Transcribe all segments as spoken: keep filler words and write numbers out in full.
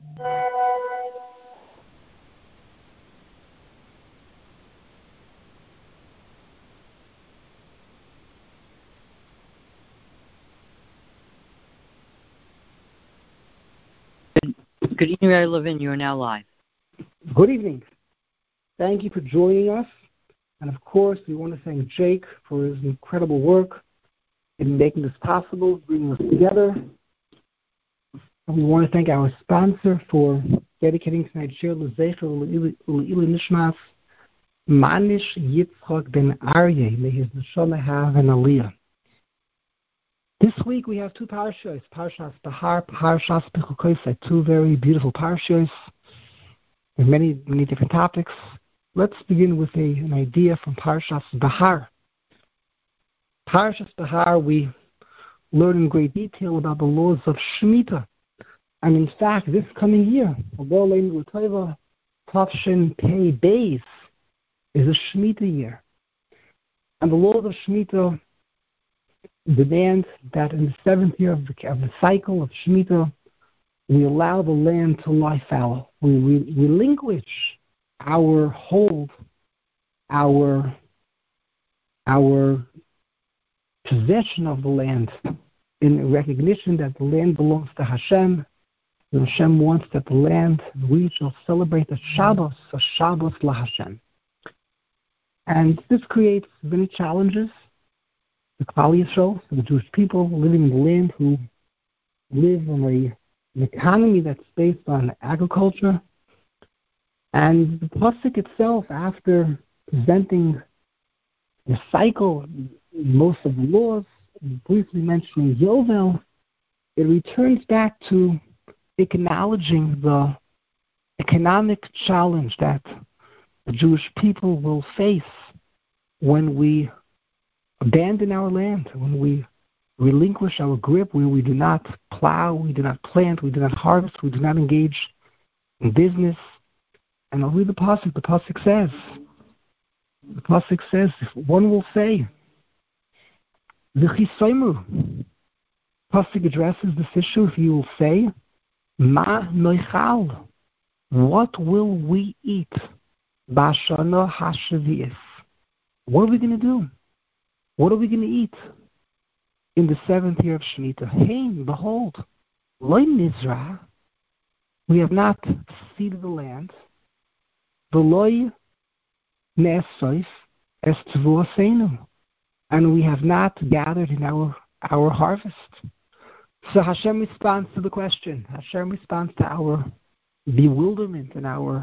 Good evening, Rabbi Levin. You are now live. Good evening. Thank you for joining us. And of course, we want to thank Jake for his incredible work in making this possible, bringing us together. And we want to thank our sponsor for dedicating tonight's shir L'Zecher L'Ili Nishmas Manish Yitzchak Ben Aryeh. May his neshama have an aliyah. This week we have two parashas, Parashas Bahar, Parashas Bechukosai, two very beautiful parashas with many, many different topics. Let's begin with a, an idea from Parashas Bahar. Parashas Bahar, we learn in great detail about the laws of Shemitah. And in fact, this coming year, Tavshin Pei Beis, is a Shemitah year. And the laws of Shemitah demand that in the seventh year of the, of the cycle of Shemitah, we allow the land to lie fallow. We, we relinquish our hold, our, our possession of the land in recognition that the land belongs to Hashem. And Hashem wants that the land, we shall celebrate a Shabbos, a Shabbos la Hashem. And this creates many challenges. The Klal Yisrael, the Jewish people living in the land who live in a, an economy that's based on agriculture. And the pasuk itself, after presenting the cycle, most of the laws, briefly mentioning Yovel, it returns back to acknowledging the economic challenge that the Jewish people will face when we abandon our land, when we relinquish our grip, when we do not plow, we do not plant, we do not harvest, we do not engage in business. And I'll read the pasuk. The pasuk says, the pasuk says, one will say, V'chisaymu. Pasuk addresses this issue. He will say, Ma noichal. What will we eat? Bashana hashavi'is. What are we going to do? What are we going to eat in the seventh year of Shemitah? Hein, behold, loy nizra. We have not seeded the land. V'loy ne'esoif es tvuaseinu. And we have not gathered in our, our harvest. So Hashem responds to the question. Hashem responds to our bewilderment and our,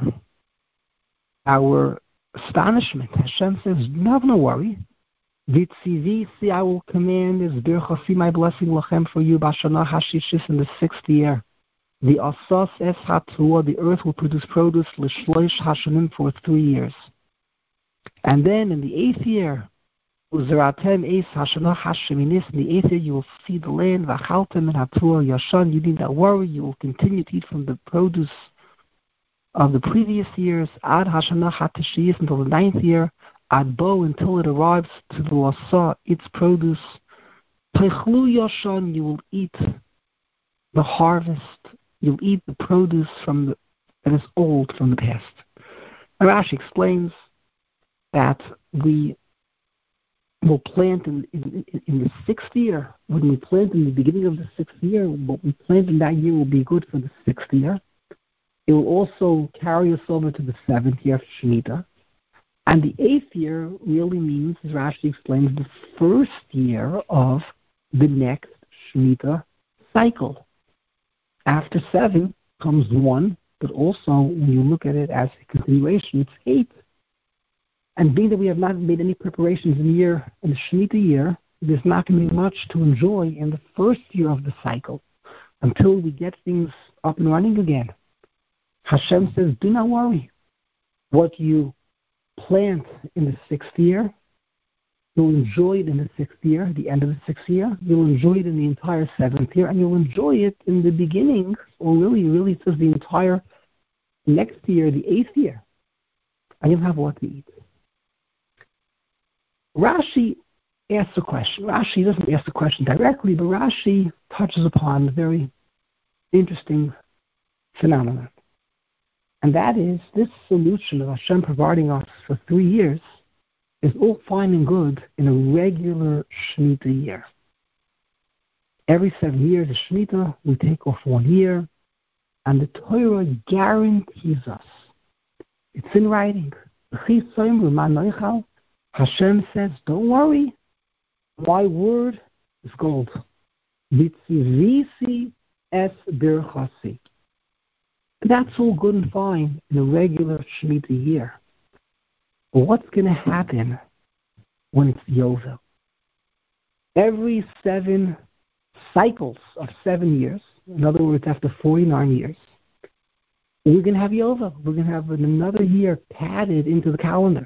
our astonishment. Hashem says, no, no worry. Vitzivi, see, I will command this bircha, see my blessing lachem for you, bashana hashishis, in the sixth year. The asas es hatua, the earth will produce produce, l'shloish hashanim, for three years. And then in the eighth year, uzeratem es hashana hasheminis, in the eighth year you will see the land, v'achaltem and hatua yashan, you need not worry, you will continue to eat from the produce of the previous years, ad hashana hatishiyis, until the ninth year, Adbo, until it arrives to the lasa, its produce. Techlu yashan, you will eat the harvest, you'll eat the produce from the, that is old from the past. And Rashi explains that we will plant in, in, in the sixth year. When we plant in the beginning of the sixth year, what we plant in that year will be good for the sixth year. It will also carry us over to the seventh year of Shemitah. And the eighth year really means, as Rashi explains, the first year of the next Shemitah cycle. After seven comes one, but also when you look at it as a continuation, it's eight. And being that we have not made any preparations in the year, in the Shemitah year, there's not going to be much to enjoy in the first year of the cycle until we get things up and running again. Hashem says, do not worry. What you plant in the sixth year, you'll enjoy it in the sixth year, the end of the sixth year. You'll enjoy it in the entire seventh year, and you'll enjoy it in the beginning, or really, really, it says the entire next year, the eighth year. And you'll have what to eat. Rashi asks a question. Rashi doesn't ask the question directly, but Rashi touches upon a very interesting phenomenon. And that is this solution of Hashem providing us for three years is all fine and good in a regular Shemitah year. Every seven years of Shemitah, we take off one year, and the Torah guarantees us. It's in writing. Hashem says, don't worry, my word is gold. Vitzivisi es birchasi. That's all good and fine in a regular Shemitah year. But what's going to happen when it's Yovel? Every seven cycles of seven years, in other words, after forty-nine years, we're going to have Yovel. We're going to have another year padded into the calendar.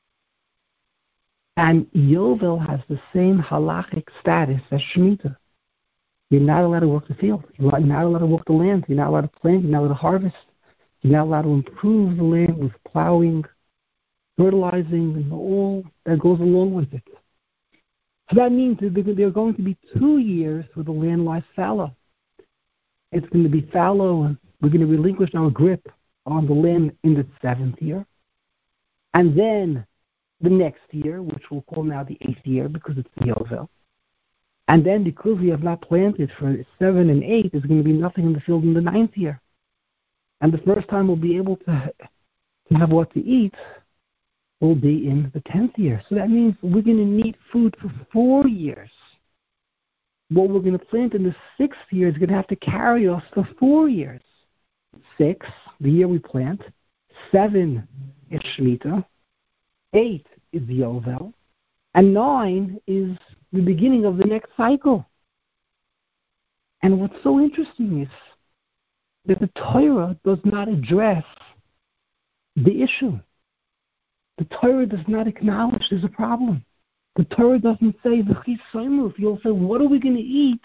And Yovel has the same halachic status as Shemitah. You're not allowed to work the field. You're not allowed to work the land. You're not allowed to plant. You're not allowed to harvest. You're not allowed to improve the land with plowing, fertilizing, and all that goes along with it. So that means that there are going to be two years where the land lies fallow. It's going to be fallow, and we're going to relinquish our grip on the land in the seventh year. And then the next year, which we'll call now the eighth year because it's the Yovel. And then because we have not planted for seven and eight, there's going to be nothing in the field in the ninth year. And the first time we'll be able to, to have what to eat will be in the tenth year. So that means we're going to need food for four years. What we're going to plant in the sixth year is going to have to carry us for four years. Six, the year we plant. Seven is Shemitah. Eight is Yovel. And nine is the beginning of the next cycle. And what's so interesting is that the Torah does not address the issue. The Torah does not acknowledge there's a problem. The Torah doesn't say, you'll say, what are we going to eat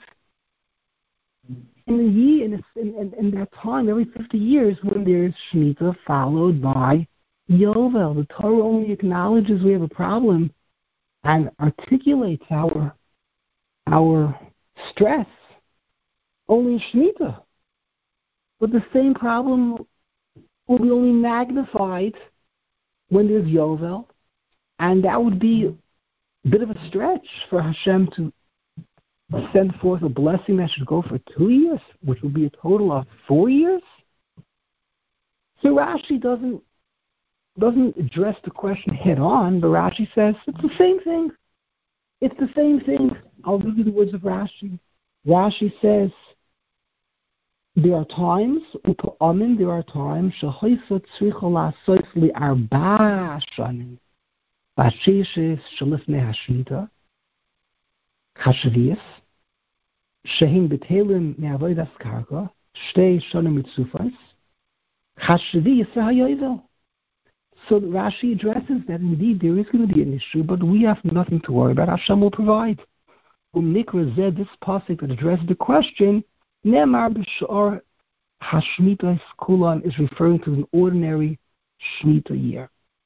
in a year, in, a, in, in that time, every fifty years, when there's Shemitah followed by Yovel? The Torah only acknowledges we have a problem and articulates our our stress only in Shemitah. But the same problem will be only magnified when there's Yovel, and that would be a bit of a stretch for Hashem to send forth a blessing that should go for two years, which would be a total of four years. So Rashi doesn't doesn't address the question head on, but Rashi says it's the same thing. It's the same thing. I'll read you the words of Rashi. Rashi says, there are times, u'pa'amin, there are times, shehoisot tzricha la'asot li'arba shanim, ba'shishes shelifnei hashmita, chashvias, shehim betelim me'avodas karka, shtei shanim mitzufas, chashvias ha'yovel. So Rashi addresses that indeed there is going to be an issue, but we have nothing to worry about. Hashem will provide. Umnikra zed, this pasuk that addresses the question, Nemar b'shor hashmita kulan, is referring to an ordinary Shemitah year.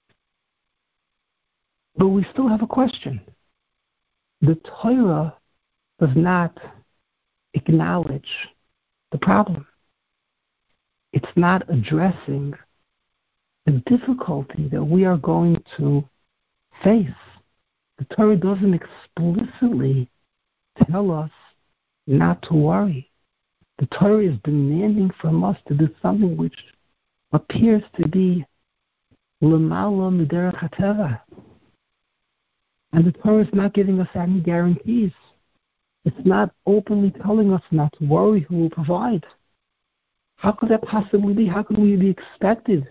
But we still have a question. The Torah does not acknowledge the problem. It's not addressing the difficulty that we are going to face. The Torah doesn't explicitly tell us not to worry. The Torah is demanding from us to do something which appears to be l'mala miderech hateva. And the Torah is not giving us any guarantees. It's not openly telling us not to worry who will provide. How could that possibly be? How could we be expected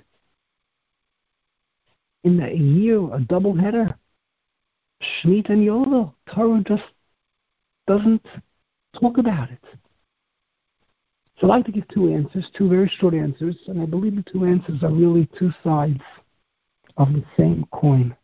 in a year, a double header, Shemitah and Yovel? Torah just doesn't talk about it. So I'd like to give two answers, two very short answers, and I believe the two answers are really two sides of the same coin.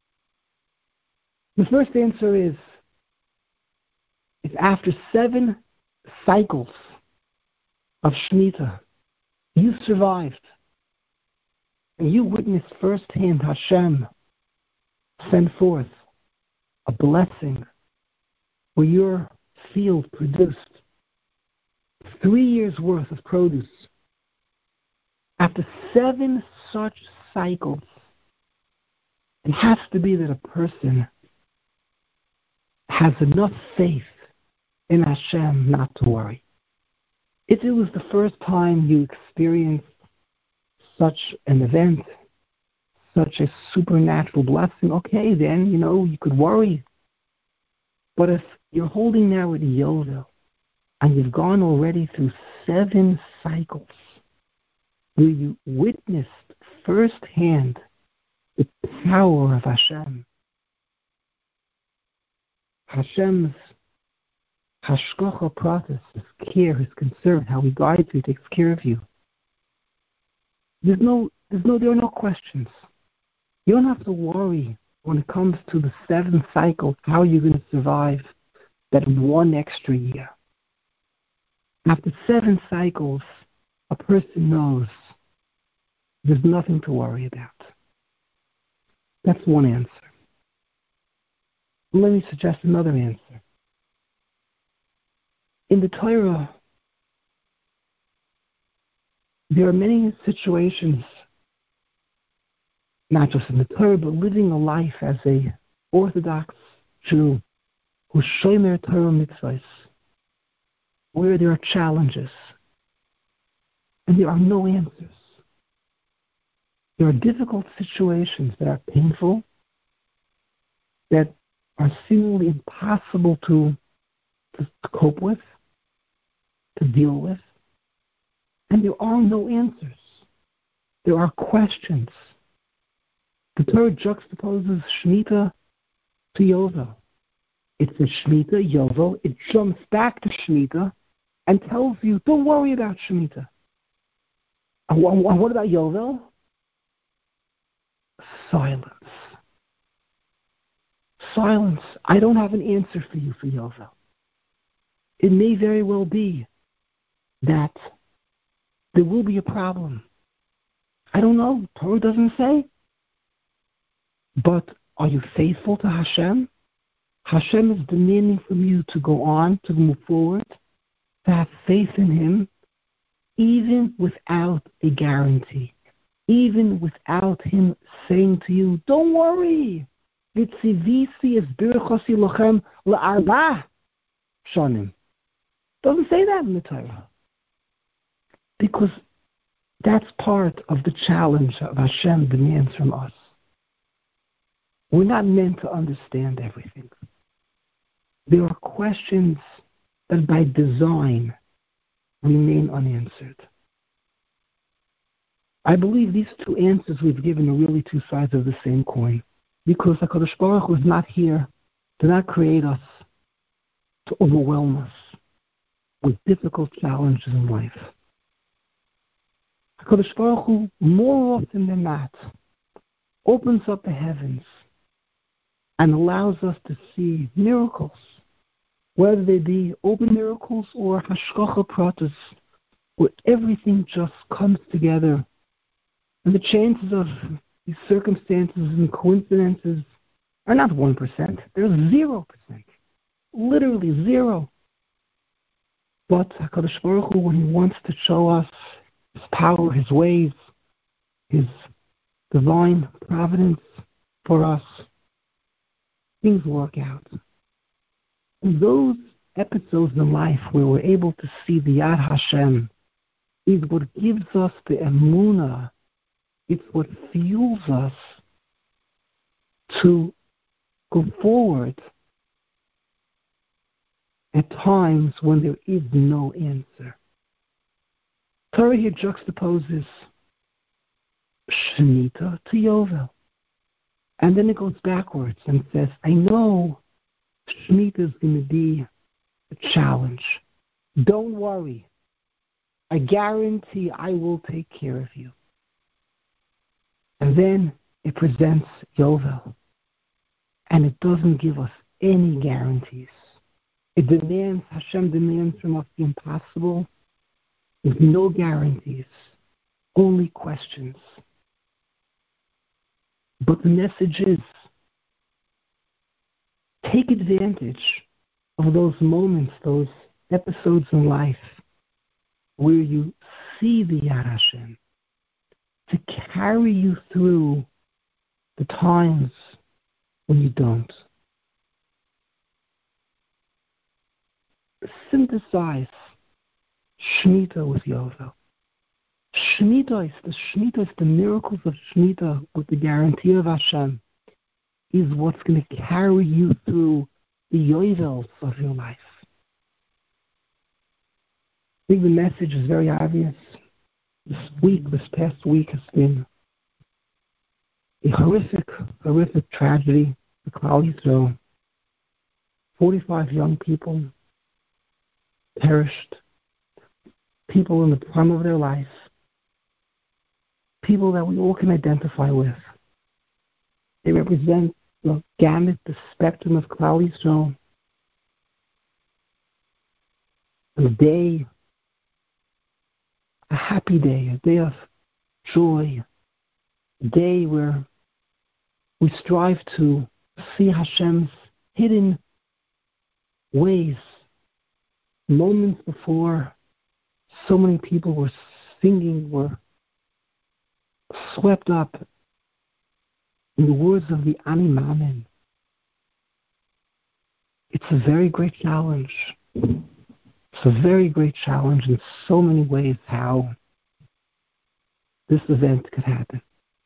The first answer is, if after seven cycles of Shemitah, you survived, and you witnessed firsthand Hashem send forth a blessing where your field produced three years' worth of produce After seven such cycles, it has to be that a person has enough faith in Hashem not to worry. If it was the first time you experienced such an event, such a supernatural blessing, okay, then, you know, you could worry. But if you're holding now with Yovel, and you've gone already through seven cycles where you witnessed firsthand the power of Hashem, Hashem's hashgacha pratis, his care, his concern, how he guides you, takes care of you. There's no, there's no, there are no questions. You don't have to worry when it comes to the seventh cycle how you're going to survive that one extra year. After seven cycles, a person knows there's nothing to worry about. That's one answer. Let me suggest another answer. In the Torah, there are many situations, not just in the Torah, but living a life as a Orthodox Jew who's shomer Torah mitzvahs, where there are challenges and there are no answers. There are difficult situations that are painful, that are seemingly impossible to, to cope with, to deal with, and there are no answers. There are questions. The Torah juxtaposes Shemitah to Yovel. It says Shemitah, Yovel. It jumps back to Shemitah and tells you, don't worry about Shemitah. And what about Yovel? Silence. Silence. I don't have an answer for you for Yovel. It may very well be that there will be a problem. I don't know. Torah doesn't say. But are you faithful to Hashem? Hashem is demanding from you to go on, to move forward, to have faith in Him, even without a guarantee, even without Him saying to you, don't worry. Vitzivisi es birchosi lochem la'arba shonim. Doesn't say that in the Torah. Because that's part of the challenge of Hashem demands from us. We're not meant to understand everything. There are questions that by design remain unanswered. I believe these two answers we've given are really two sides of the same coin. Because HaKadosh Baruch Hu is not here to not create us, to overwhelm us with difficult challenges in life. HaKadosh Baruch Hu, more often than not, opens up the heavens and allows us to see miracles, whether they be open miracles or hashgacha pratis, where everything just comes together. And the chances of these circumstances and coincidences are not one percent. They're zero percent. Literally zero. But HaKadosh Baruch Hu, when He wants to show us His power, His ways, His divine providence for us, things work out. And those episodes in life where we're able to see the Yad Hashem is what gives us the emunah. It's what fuels us to go forward at times when there is no answer. Torah here juxtaposes Shemitah to Yovel. And then it goes backwards and says, I know Shemitah is going to be a challenge. Don't worry. I guarantee I will take care of you. And then it presents Yovel. And it doesn't give us any guarantees. It demands, Hashem demands from us the impossible with no guarantees, only questions. But the message is, take advantage of those moments, those episodes in life where you see the Yad Hashem, to carry you through the times when you don't. Synthesize Shemitah with Yovel. Shemitah is the Shemitah is the miracles of Shemitah with the guarantee of Hashem is what's going to carry you through the Yovels of your life. I think the message is very obvious. This week, this past week has been a horrific, horrific tragedy for Klal Yisrael. forty-five young people perished. People in the prime of their life. People that we all can identify with. They represent the gamut, the spectrum of Klal Yisrael. A day, a happy day, a day of joy, a day where we strive to see Hashem's hidden ways. Moments before so many people were singing, were swept up in the words of the Ani Maamin. It's a very great challenge. It's a very great challenge in so many ways how this event could happen.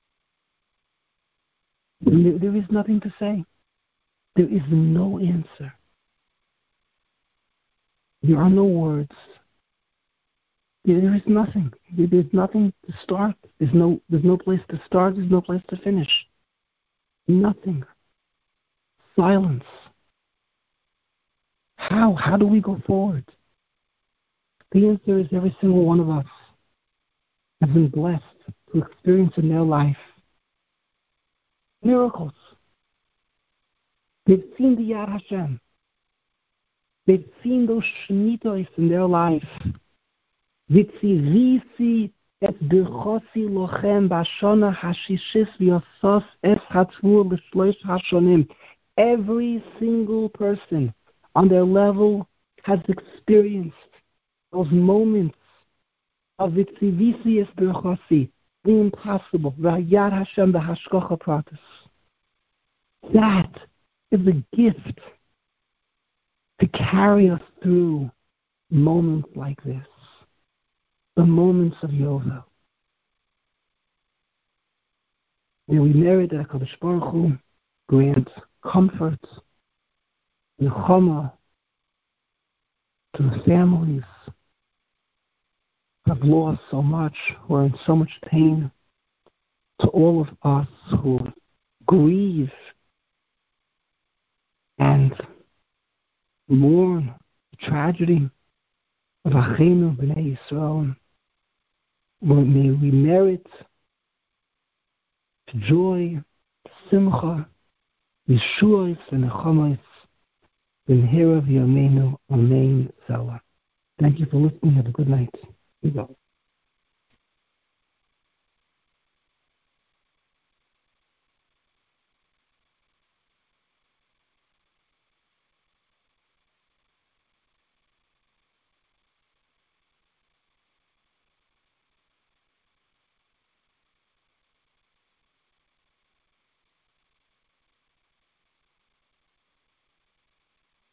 There, there is nothing to say. There is no answer. There are no words. There, there is nothing. There, there's nothing to start. There's no, there's no place to start. There's no place to finish. Nothing. Silence. How? How do we go forward? The answer is every single one of us has been blessed to experience in their life miracles. They've seen the Yad Hashem. They've seen those shmitos in their life. Vitzivisi et birchosi lochem bashona hashishis v'yosos es hatzvur l'shloish hashonim. Every single person on their level has experienced those moments of Vitzivisi es birchosi, the impossible, v'yad Hashem v'hashkocha pratis. That is a gift to carry us through moments like this, the moments of Yovel. May we merit that HaKadosh Baruch Hu grant comfort, nechama to the families who have lost so much, who are in so much pain, to all of us who grieve and mourn the tragedy of Achenu B'nai Yisrael. May we merit joy, simcha, yeshuas, and nechamas, b'mehera v'yameinu, amen, Zala. Thank you for listening. Have a good night. Be well.